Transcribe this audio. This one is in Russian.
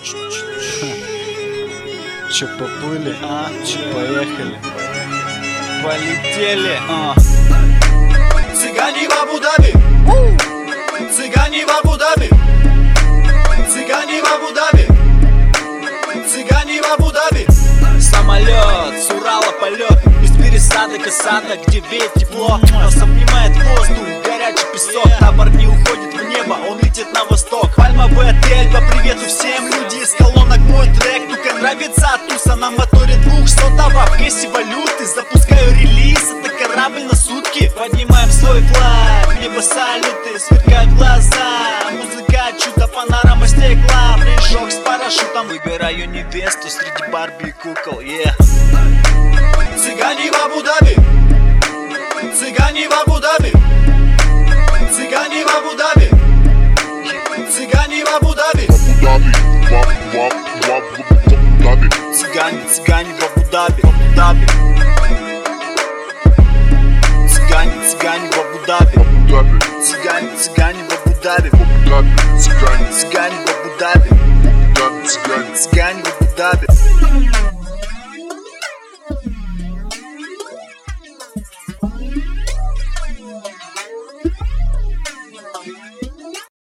Че, поплыли? Че, поехали? Полетели? Цыгане в Абу-Даби, цыгане в Абу-Даби, цыгане в Абу-Даби, цыгане в Абу-Даби. Самолет, с Урала полет, из пересадок и садок, где веет тепло. Нас обнимает воздух, горячий песок. Табор не уходит в небо, он летит на восток. Пальмовый отель, по привету всем. Люди из колонок, мой трек, тука нравится туса. На моторе 200-го, в кэссе валюты. Запускаю релиз, это корабль на сутки. Поднимаем свой флаг, небо салюты, сверкают глаза. Музыка, чудо, панорама стекла. Прыжок с парашютом, выбираю невесту среди Барби и кукол, Цыгане в Абу-Даби, цыгане в Абу-Даби, цыгане в Абу-Даби, цыгане в Абу-Даби. Цыгане, цыгане в Абу-Даби, Абу-Даби. Цыгане, цыгане в Абу-Даби, цыгане, цыгане в Абу-Даби, цыгане, цыгане в Абу-Даби, цыгане в Абу-Даби.